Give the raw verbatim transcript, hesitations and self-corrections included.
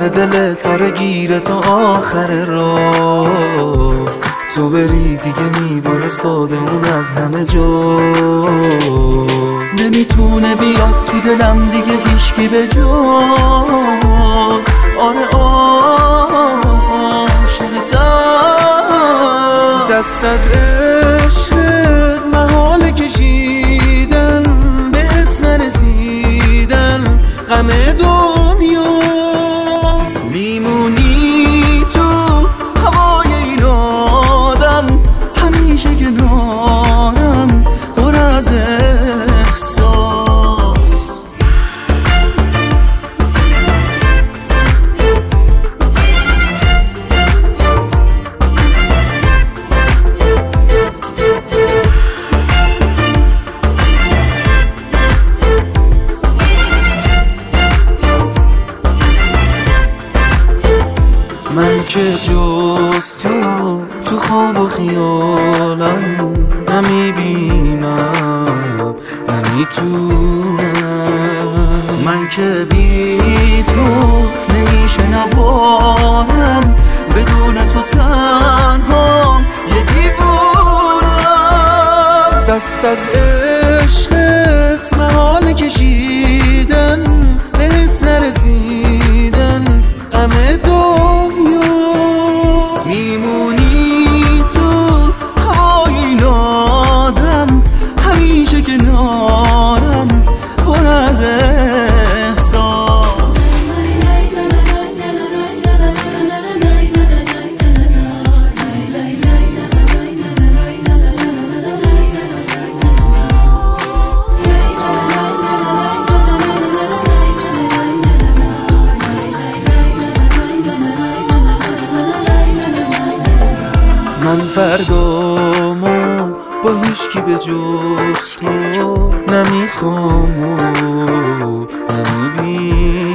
دل تاره گیره تا آخر راه، تو بری دیگه میباره ساده اون از همه جا. نمیتونه بیاد تو دلم دیگه هیچکی به جا. آره عاشقتم، دست از عشقت محال کشیدن، بهت نرسیدن غم دنیاست. میمونی تو هوای این آدم، همیشه کنارم پر از احساس. من که جز تو تو خواب و خیالم نمیبینم، نمیتونم. من که بی تو نمیشه نبارم، بدون تو تنهام یه دیوونم. دست از عشقت محال کشیدن، بهت نرسیدن غم دنیا. میمونی تو هوای این آدم، همیشه کنارم پر از احساس. من فردامو با هیچکی به جز تو نمیخوام و نمیبینم.